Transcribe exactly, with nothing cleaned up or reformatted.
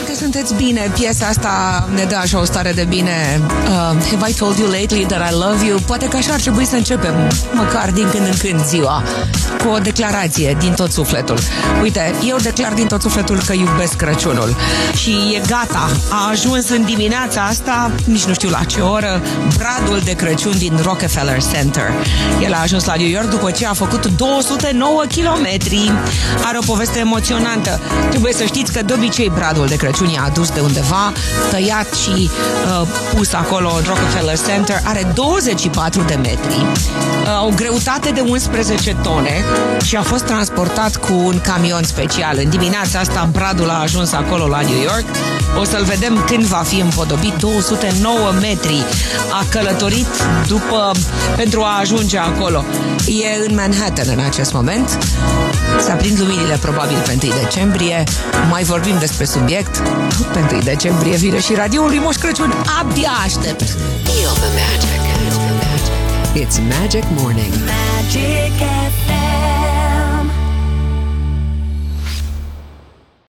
că sunteți bine. Piesa asta ne dă așa o stare de bine. uh, Have I told you lately that I love you? Poate că așa ar trebui să începem, măcar din când în când ziua, cu o declarație din tot sufletul. Uite, eu declar din tot sufletul că iubesc Crăciunul. Și e gata, a ajuns în dimineața asta, nici nu știu la ce oră, bradul de Crăciun din Rockefeller Center. El a ajuns la New York după ce a făcut două sute nouă kilometri. Are o poveste emoționantă. Trebuie să știți că de obicei bradul de Crăciun e adus de undeva, tăiat și uh, pus acolo în Rockefeller Center. Are douăzeci și patru de metri, uh, o greutate de unsprezece tone și a fost transportat cu un camion special. În dimineața asta bradul a ajuns acolo la New York. O să-l vedem când va fi împodobit. două sute nouă metri a călătorit după, pentru a ajunge acolo. E în Manhattan în acest moment. Se aprind luminile probabil pe întâi decembrie. Mai vorbim despre subiect. Tot pe întâi decembrie vine și radioul lui Moș Crăciun. Abia aștept. Feel the magic. It's Magic Morning. Magic F M.